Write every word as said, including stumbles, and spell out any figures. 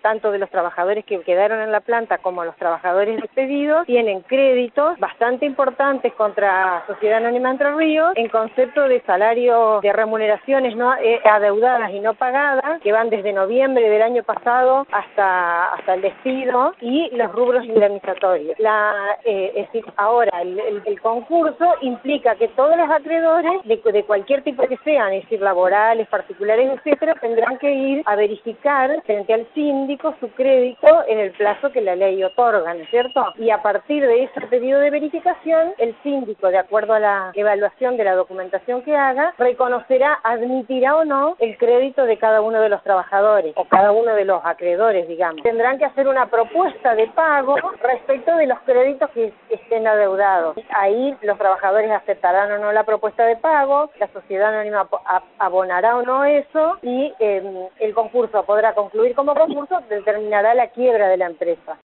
tanto de los trabajadores que quedaron en la planta como los trabajadores despedidos, tienen créditos bastante importantes contra Sociedad Anónima Entre Ríos en concepto de salarios, de remuneraciones no eh, adeudadas y no pagadas, que van desde noviembre del año pasado hasta, hasta el despido, y los rubros indemnizatorios. La, eh, es decir, ahora el, el, el concurso implica que todos los acreedores, de, de cualquier tipo que sean, es decir, laborales, particulares, etcétera, tendrán que ir a verificar frente al síndico su crédito en el plazo que la ley otorga, ¿no es cierto? Y a partir de ese pedido de verificación, el síndico, de acuerdo a la evaluación de la documentación que haga, reconocerá, admitirá o no el crédito de cada uno de los trabajadores o cada uno de los acreedores, digamos. Tendrán que hacer una propuesta de pago respecto de los créditos que estén adeudados. Ahí los trabajadores aceptarán o no la propuesta de pago, la sociedad anónima abonará o no eso, y eh, el concurso podrá concluir como concurso, determinará la quiebra de la empresa.